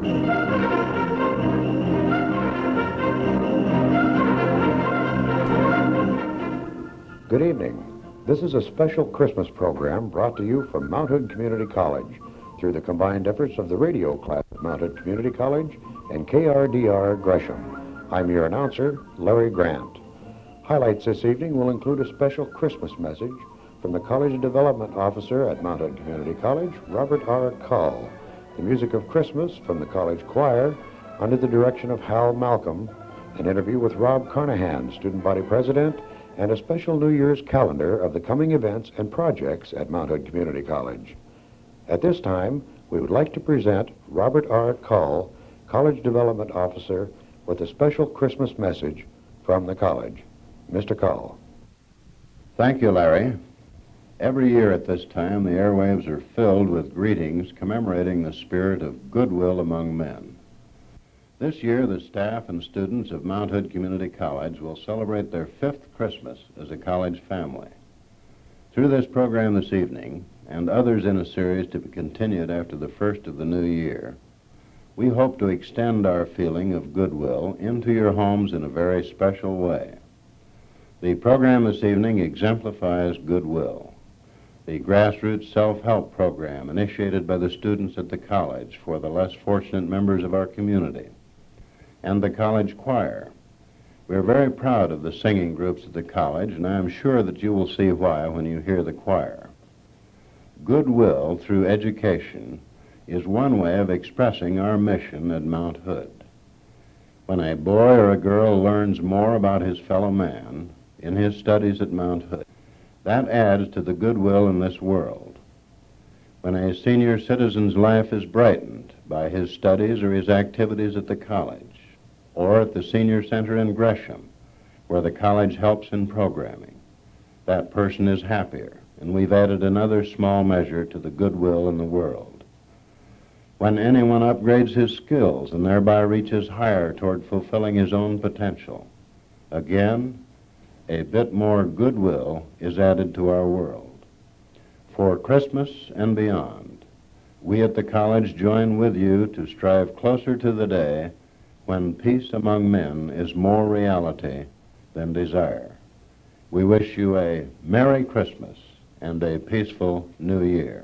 Good evening. This is a special Christmas program brought to you from Mount Hood Community College through the combined efforts of the radio class at Mount Hood Community College and KRDR Gresham. I'm your announcer, Larry Grant. Highlights this evening will include a special Christmas message from the College Development Officer at Mount Hood Community College, Robert R. Cull, the music of Christmas from the college choir under the direction of Hal Malcolm, an interview with Rob Carnahan, Student Body President, and a special New Year's calendar of the coming events and projects at Mount Hood Community College. At this time, we would like to present Robert R. Cull, College Development Officer, with a special Christmas message from the college. Mr. Cull. Thank you, Larry. Every year at this time, the airwaves are filled with greetings commemorating the spirit of goodwill among men. This year, the staff and students of Mount Hood Community College will celebrate their 5th Christmas as a college family. Through this program this evening, and others in a series to be continued after the first of the new year, we hope to extend our feeling of goodwill into your homes in a very special way. The program this evening exemplifies goodwill. The grassroots self-help program initiated by the students at the college for the less fortunate members of our community, and the college choir. We're very proud of the singing groups at the college, and I'm sure that you will see why when you hear the choir. Goodwill through education is one way of expressing our mission at Mount Hood. When a boy or a girl learns more about his fellow man in his studies at Mount Hood, that adds to the goodwill in this world. When a senior citizen's life is brightened by his studies or his activities at the college, or at the Senior Center in Gresham, where the college helps in programming, that person is happier, and we've added another small measure to the goodwill in the world. When anyone upgrades his skills and thereby reaches higher toward fulfilling his own potential, again, a bit more goodwill is added to our world. For Christmas and beyond, we at the college join with you to strive closer to the day when peace among men is more reality than desire. We wish you a Merry Christmas and a peaceful New Year.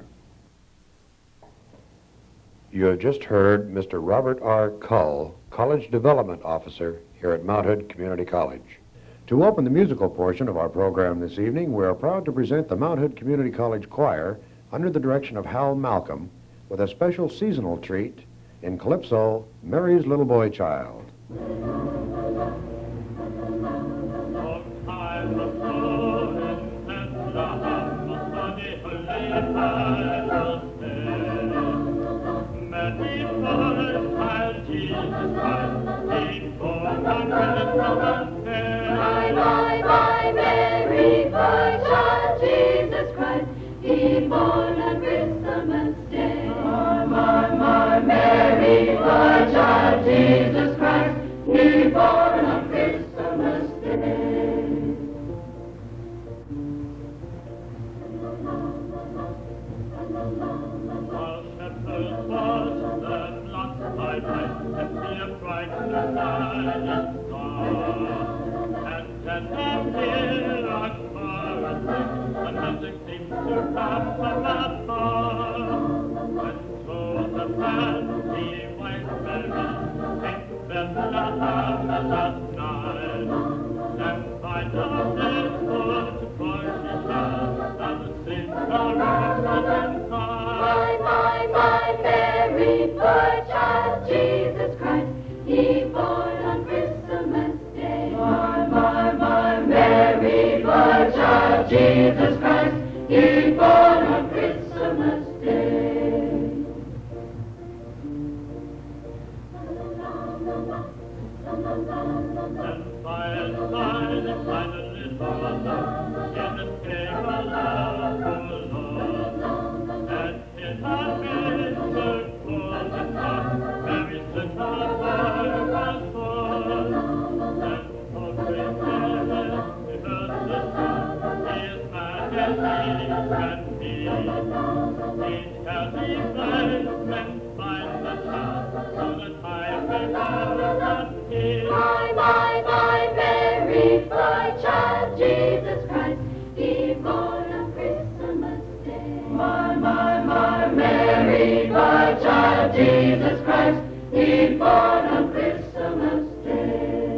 You have just heard Mr. Robert R. Cull, College Development Officer here at Mount Hood Community College. To open the musical portion of our program this evening, we are proud to present the Mount Hood Community College Choir under the direction of Hal Malcolm with a special seasonal treat in Calypso, Mary's Little Boy Child. My Mary, my child, Jesus Christ, he born on Christmas Day. My Mary, my child, Jesus Christ, he born on Christmas Day. While shepherds watch the flock by night, and see a bright shining star, and hear a chorus sing, the music seems to come from afar. And so the fancy white Mary came to Bethlehem that night, and by the day's good, for she shall have seen the risen inside. My Mary, poor child, Jesus Christ, he born on Christmas Day. My Mary, my child, Jesus Christ, he born on Christmas Day. And by and by they find a little love in the cave of love, Lord. And in her midst, full and dark, Mary's born on Christmas Day.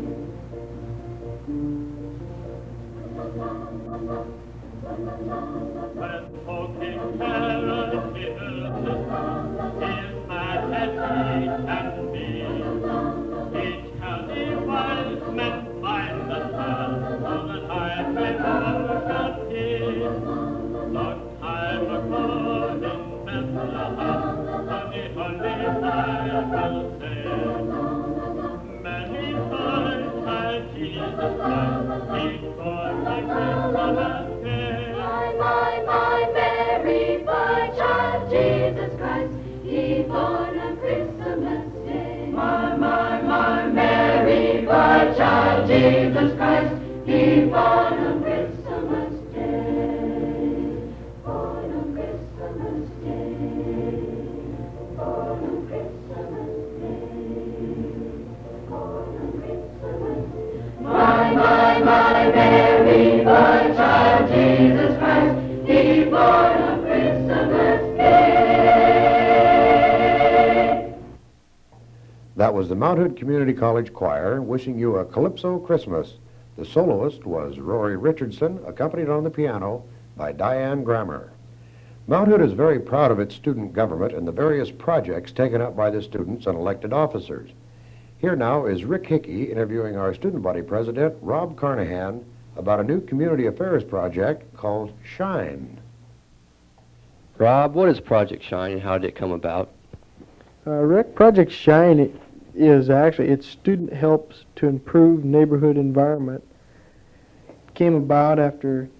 When folking carol hears the song, he's mad as he can be. Each county wise men find the star, so that I may worship him. Long time ago in Bethlehem, on the holy night will say, many times has Jesus Christ, he born on Christmas Day. My, Mary, my child, Jesus Christ, he born on Christmas Day. My, Mary, my child, Jesus Christ, he born on Christmas Day. Born on Christmas Day. Born on Christmas Day. Born on Christmas Day. My, Mary, my child, Jesus Christ, he born on Christmas Day. That was the Mount Hood Community College Choir wishing you a Calypso Christmas. The soloist was Rory Richardson, accompanied on the piano by Diane Grammer. Mount Hood is very proud of its student government and the various projects taken up by the students and elected officers. Here now is Rick Hickey interviewing our student body president, Rob Carnahan, about a new community affairs project called SHINE. Rob, what is Project SHINE and how did it come about? Rick, Project SHINE is actually, it's student helps to improve neighborhood environment. It came about after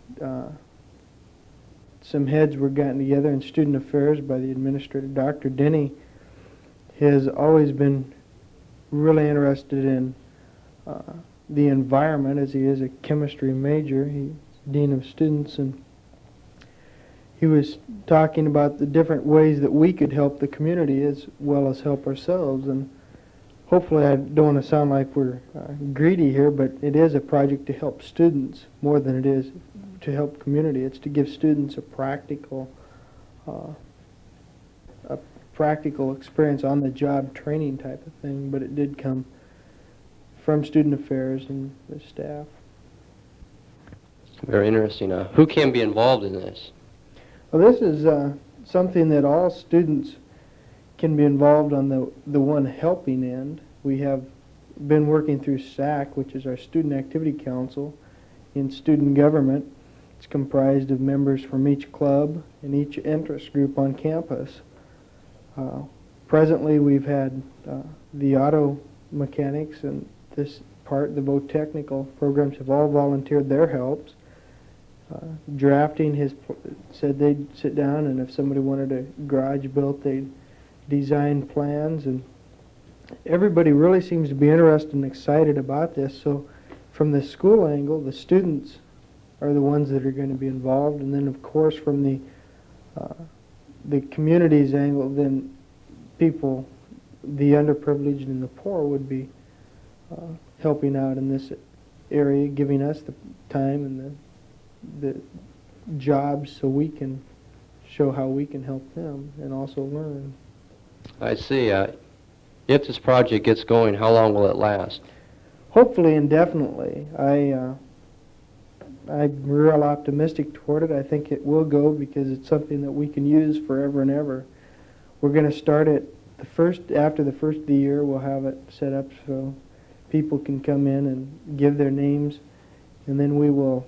some heads were gotten together in student affairs by the administrator. Dr. Denny has always been really interested in the environment, as he is a chemistry major. He's dean of students, and he was talking about the different ways that we could help the community as well as help ourselves. And hopefully, I don't want to sound like we're greedy here, but it is a project to help students more than it is to help community. It's to give students a practical experience, on-the-job training type of thing, but it did come from student affairs and the staff. Very interesting. Who can be involved in this? Well, this is something that all students can be involved on the one helping end. We have been working through SAC, which is our Student Activity Council, in student government. It's comprised of members from each club and each interest group on campus. Presently, we've had the auto mechanics and this part, the both technical programs, have all volunteered their helps. Drafting has said they'd sit down, and if somebody wanted a garage built, they'd design plans, and everybody really seems to be interested and excited about this. So from the school angle, the students are the ones that are going to be involved, and then of course from the community's angle, then people, the underprivileged and the poor, would be helping out in this area, giving us the time and the jobs so we can show how we can help them and also learn. I see. If this project gets going, how long will it last? Hopefully indefinitely. I'm real optimistic toward it. I think it will go because it's something that we can use forever and ever. We're going to start it after the first of the year. We'll have it set up so people can come in and give their names, and then we will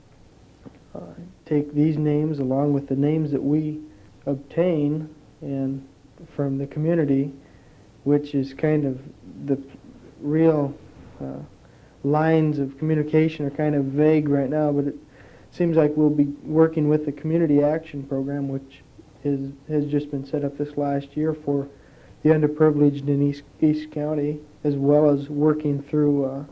take these names along with the names that we obtain and from the community, which is kind of the real lines of communication are kind of vague right now, but it seems like we'll be working with the Community Action Program, which has just been set up this last year for the underprivileged in East County, as well as working through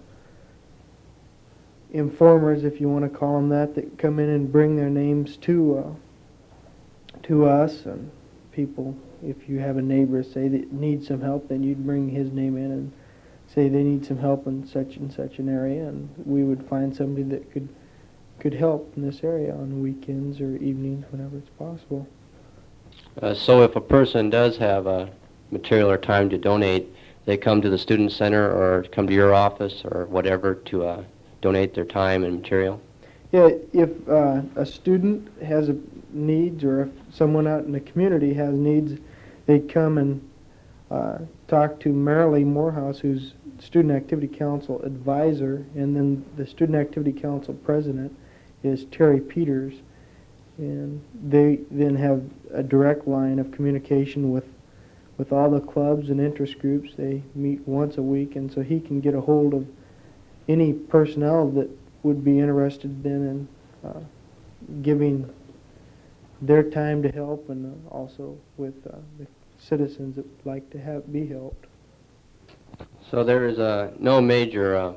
informers, if you want to call them that come in and bring their names to us. And people, if you have a neighbor, say, that needs some help, then you'd bring his name in and say they need some help in such and such an area, and we would find somebody that could help in this area on weekends or evenings, whenever it's possible. So if a person does have material or time to donate, they come to the student center or come to your office or whatever to donate their time and material? Yeah, if a student has needs, or if someone out in the community has needs, they come and talk to Marilee Morehouse, who's Student Activity Council advisor, and then the Student Activity Council president is Terry Peters, and they then have a direct line of communication with all the clubs and interest groups. They meet once a week, and so he can get a hold of any personnel that would be interested then in giving their time to help, and also with the citizens that would like to be helped. So there is no major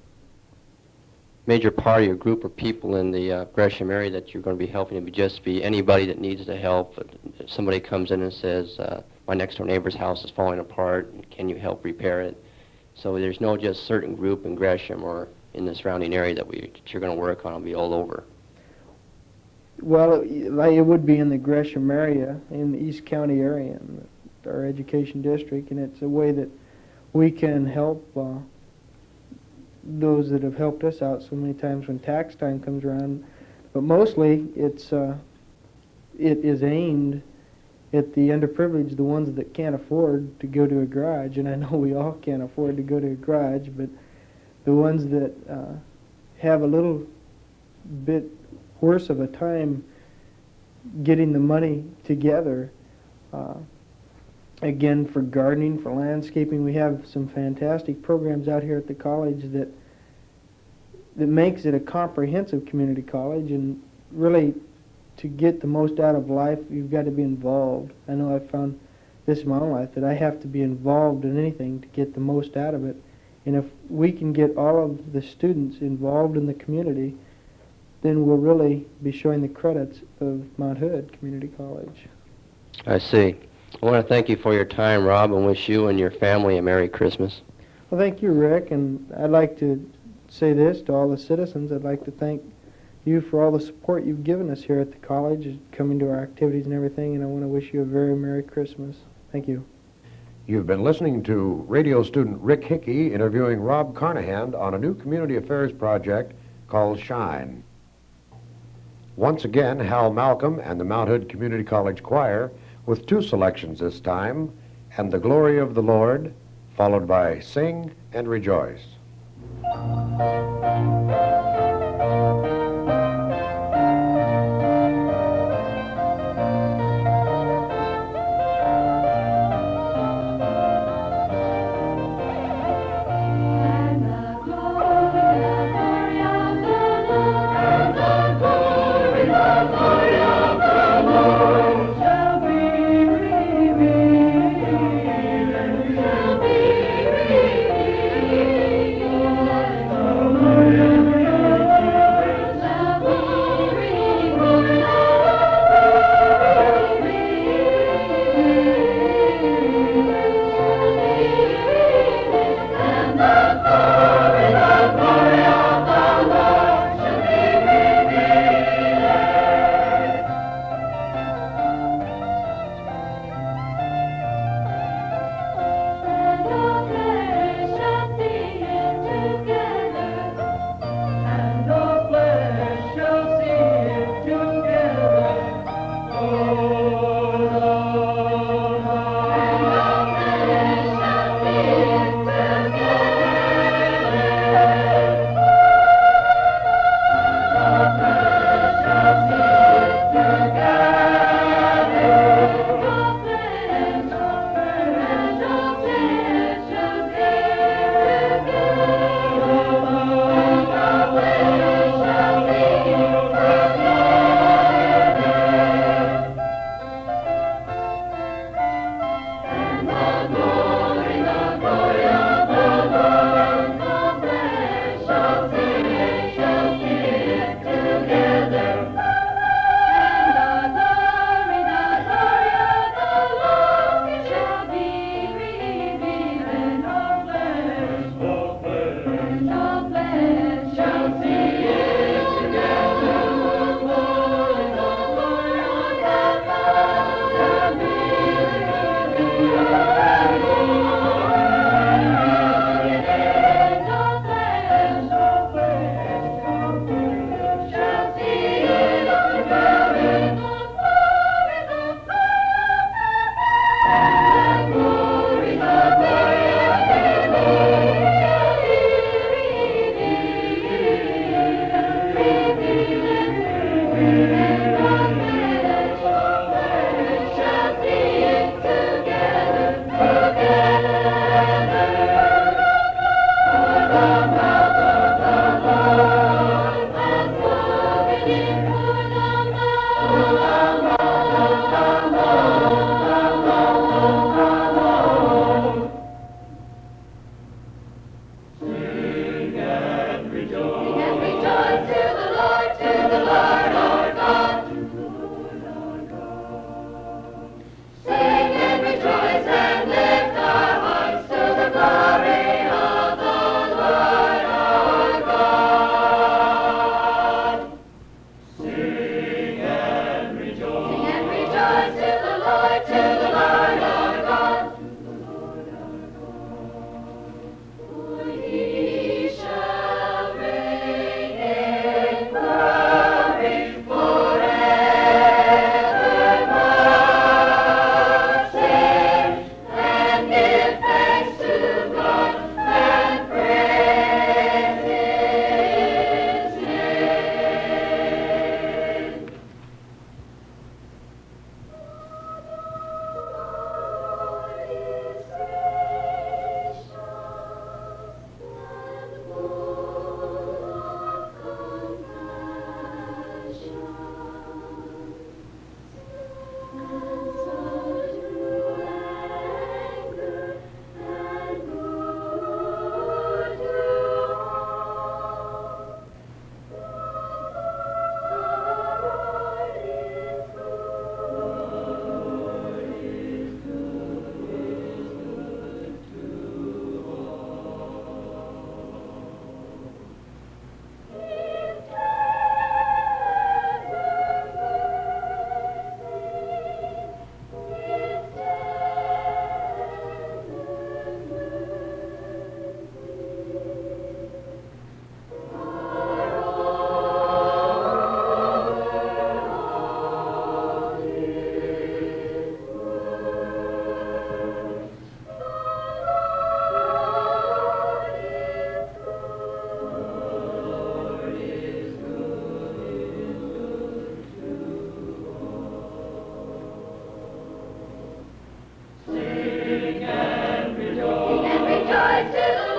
party or group of people in the Gresham area that you're going to be helping. It would just be anybody that needs the help. If somebody comes in and says, my next door neighbor's house is falling apart, can you help repair it? So there's no just certain group in Gresham or in the surrounding area that you're going to work on. It'll be all over. Well, it would be in the Gresham area, in the East County area, in our education district, and it's a way that we can help those that have helped us out so many times when tax time comes around. But mostly it is aimed at the underprivileged, the ones that can't afford to go to a garage, and I know we all can't afford to go to a garage, but the ones that have a little bit worse of a time getting the money together. Again, for gardening, for landscaping, we have some fantastic programs out here at the college that makes it a comprehensive community college, and really to get the most out of life, you've got to be involved. I know I've found this in my own life, that I have to be involved in anything to get the most out of it. And if we can get all of the students involved in the community, then we'll really be showing the credits of Mount Hood Community College. I see. I want to thank you for your time, Rob, and wish you and your family a Merry Christmas. Well, thank you, Rick, and I'd like to say this to all the citizens. I'd like to thank you for all the support you've given us here at the college, coming to our activities and everything, and I want to wish you a very Merry Christmas. Thank you. You've been listening to radio student Rick Hickey interviewing Rob Carnahan on a new community affairs project called SHINE. Once again, Hal Malcolm and the Mount Hood Community College Choir with two selections this time, And the Glory of the Lord, followed by Sing and Rejoice. Hallelujah.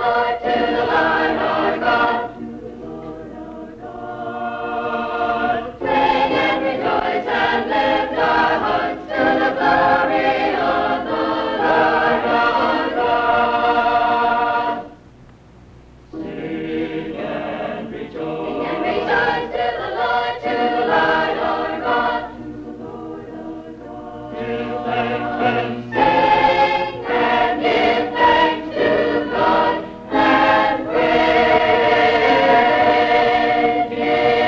Lord, to the Lord our God. Sing and rejoice and lift our hearts to the glory of the Lord our God. Sing and rejoice to the Lord our God. Give thanks and Sing and give thanks to God and praise His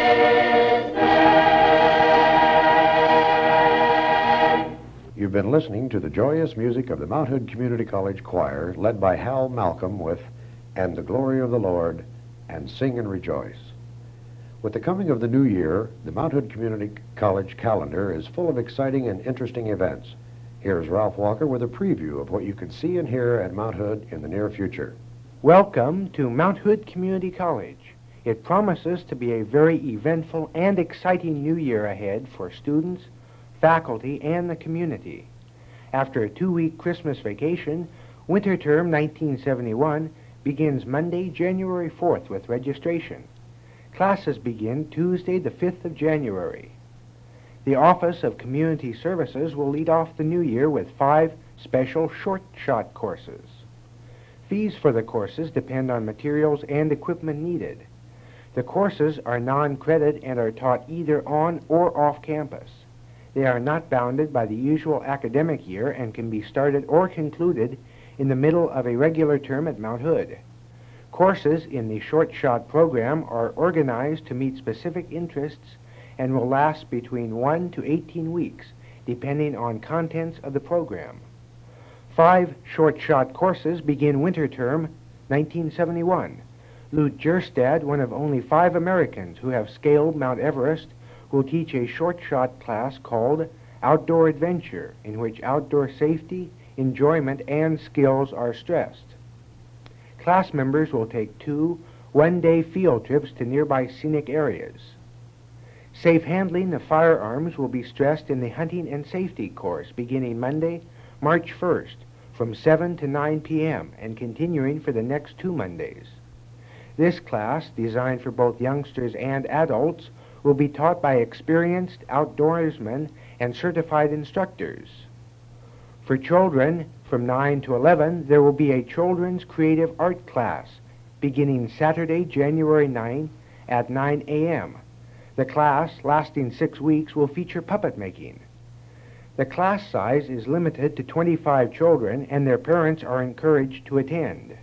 name. You've been listening to the joyous music of the Mount Hood Community College Choir, led by Hal Malcolm with "And the Glory of the Lord" and "Sing and Rejoice." With the coming of the new year, the Mount Hood Community College calendar is full of exciting and interesting events. Here's Ralph Walker with a preview of what you can see and hear at Mount Hood in the near future. Welcome to Mount Hood Community College. It promises to be a very eventful and exciting new year ahead for students, faculty, and the community. After a 2-week Christmas vacation, winter term 1971 begins Monday, January 4th with registration. Classes begin Tuesday, the 5th of January. The Office of Community Services will lead off the new year with 5 special short-shot courses. Fees for the courses depend on materials and equipment needed. The courses are non-credit and are taught either on or off campus. They are not bounded by the usual academic year and can be started or concluded in the middle of a regular term at Mount Hood. Courses in the short-shot program are organized to meet specific interests and will last between 1 to 18 weeks, depending on contents of the program. 5 short-shot courses begin winter term 1971. Lute Jerstad, one of only 5 Americans who have scaled Mount Everest, will teach a short-shot class called Outdoor Adventure, in which outdoor safety, enjoyment, and skills are stressed. Class members will take 2 one-day field trips to nearby scenic areas. Safe handling of firearms will be stressed in the Hunting and Safety course beginning Monday, March 1st from 7 to 9 p.m. and continuing for the next 2 Mondays. This class, designed for both youngsters and adults, will be taught by experienced outdoorsmen and certified instructors. For children from 9 to 11, there will be a children's creative art class beginning Saturday, January 9 at 9 a.m. The class, lasting 6 weeks, will feature puppet making. The class size is limited to 25 children, and their parents are encouraged to attend.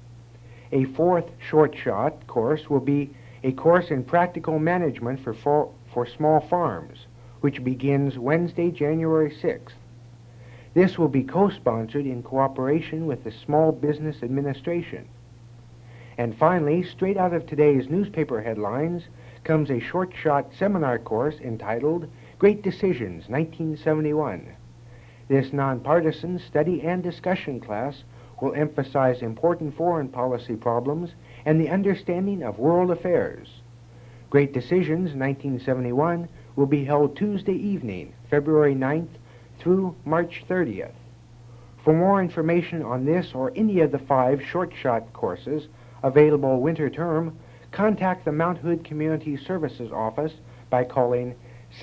A 4th short-shot course will be a course in practical management for small farms, which begins Wednesday, January 6th. This will be co-sponsored in cooperation with the Small Business Administration. And finally, straight out of today's newspaper headlines comes a short-shot seminar course entitled Great Decisions 1971. This nonpartisan study and discussion class will emphasize important foreign policy problems and the understanding of world affairs. Great Decisions 1971 will be held Tuesday evening, February 9th through March 30th. For more information on this or any of the 5 short-shot courses available winter term, contact the Mount Hood Community Services Office by calling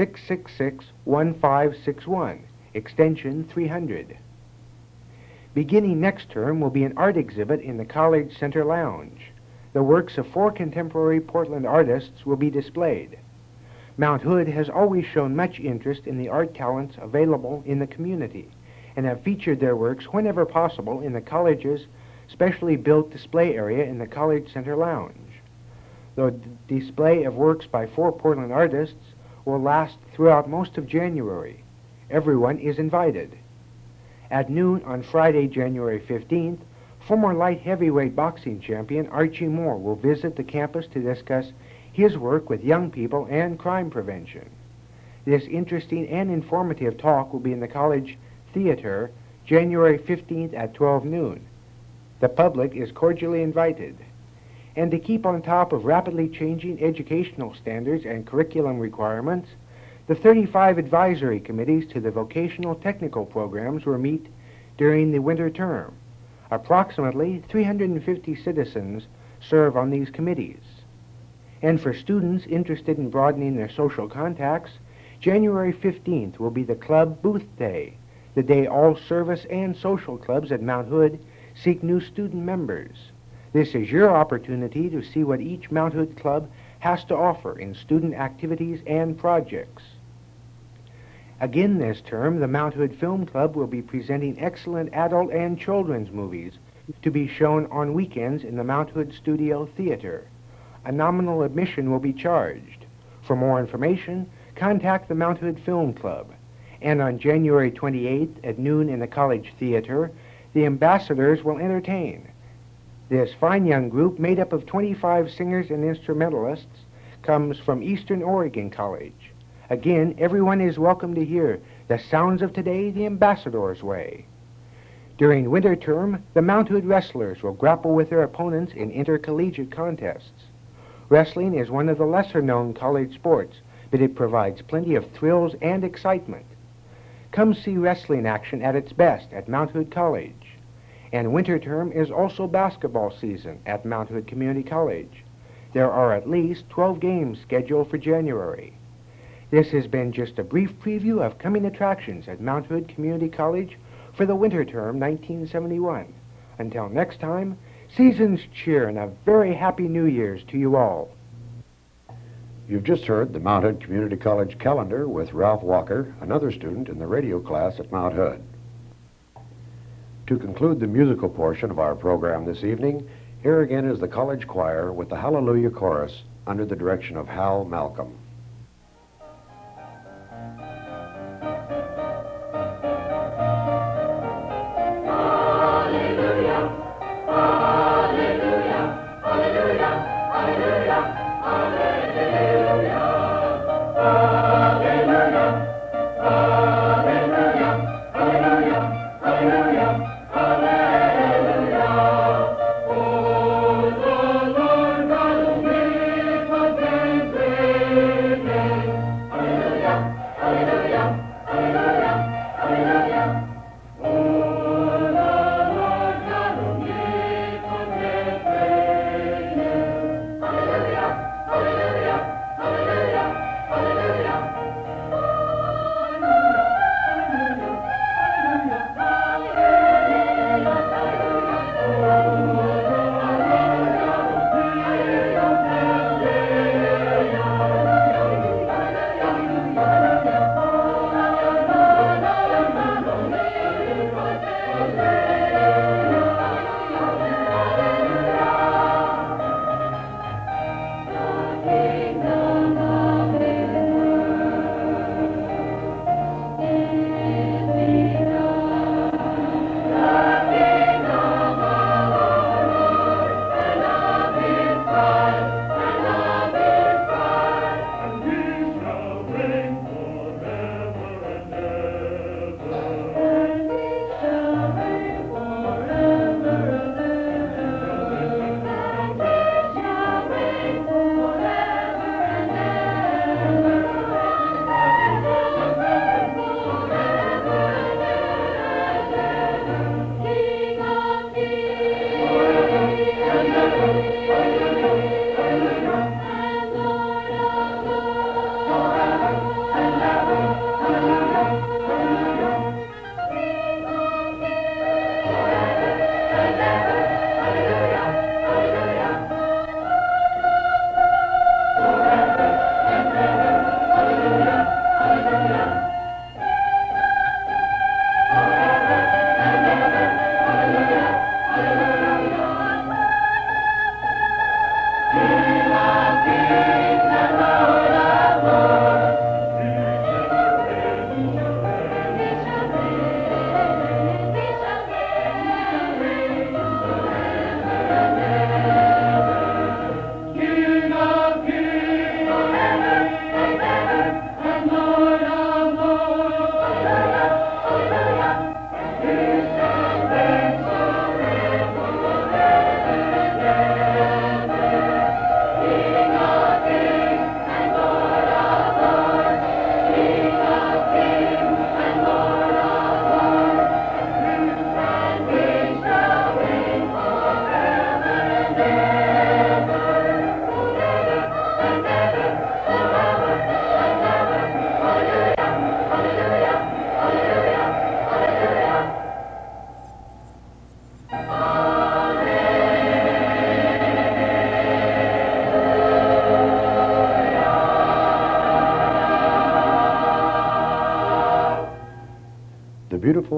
666-1561, extension 300. Beginning next term will be an art exhibit in the College Center Lounge. The works of 4 contemporary Portland artists will be displayed. Mount Hood has always shown much interest in the art talents available in the community and have featured their works whenever possible in the college's specially built display area in the College Center Lounge. The display of works by 4 Portland artists will last throughout most of January. Everyone is invited. At noon on Friday, January 15th, former light heavyweight boxing champion Archie Moore will visit the campus to discuss his work with young people and crime prevention. This interesting and informative talk will be in the college theater January 15th at 12 noon. The public is cordially invited. And to keep on top of rapidly changing educational standards and curriculum requirements, the 35 advisory committees to the vocational technical programs will meet during the winter term. Approximately 350 citizens serve on these committees. And for students interested in broadening their social contacts, January 15th will be the Club Booth Day, the day all service and social clubs at Mount Hood seek new student members. This is your opportunity to see what each Mount Hood club has to offer in student activities and projects. Again this term, the Mount Hood Film Club will be presenting excellent adult and children's movies to be shown on weekends in the Mount Hood Studio Theater. A nominal admission will be charged. For more information, contact the Mount Hood Film Club. And on January 28th at noon in the College Theater, the Ambassadors will entertain. This fine young group, made up of 25 singers and instrumentalists, comes from Eastern Oregon College. Again, everyone is welcome to hear the sounds of today the Ambassadors' way. During winter term, the Mount Hood wrestlers will grapple with their opponents in intercollegiate contests. Wrestling is one of the lesser-known college sports, but it provides plenty of thrills and excitement. Come see wrestling action at its best at Mount Hood College. And winter term is also basketball season at Mount Hood Community College. There are at least 12 games scheduled for January. This has been just a brief preview of coming attractions at Mount Hood Community College for the winter term 1971. Until next time, season's cheer and a very happy New Year's to you all. You've just heard the Mount Hood Community College calendar with Ralph Walker, another student in the radio class at Mount Hood. To conclude the musical portion of our program this evening, here again is the college choir with the Hallelujah Chorus under the direction of Hal Malcolm. Hallelujah.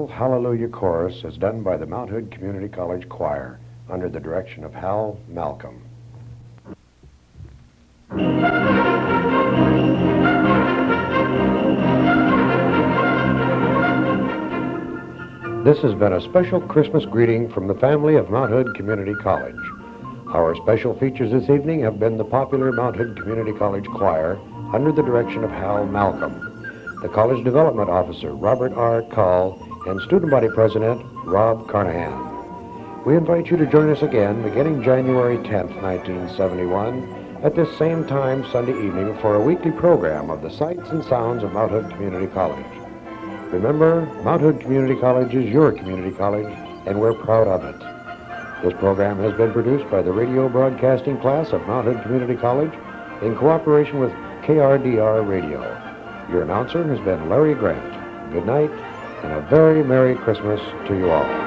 special Hallelujah Chorus is done by the Mount Hood Community College Choir under the direction of Hal Malcolm. This has been a special Christmas greeting from the family of Mount Hood Community College. Our special features this evening have been the popular Mount Hood Community College Choir under the direction of Hal Malcolm, the College Development Officer, Robert R. Cull, and Student Body President, Rob Carnahan. We invite you to join us again beginning January 10th, 1971, at this same time Sunday evening for a weekly program of the sights and sounds of Mount Hood Community College. Remember, Mount Hood Community College is your community college, and we're proud of it. This program has been produced by the radio broadcasting class of Mount Hood Community College in cooperation with KRDR Radio. Your announcer has been Larry Grant. Good night, and a very Merry Christmas to you all.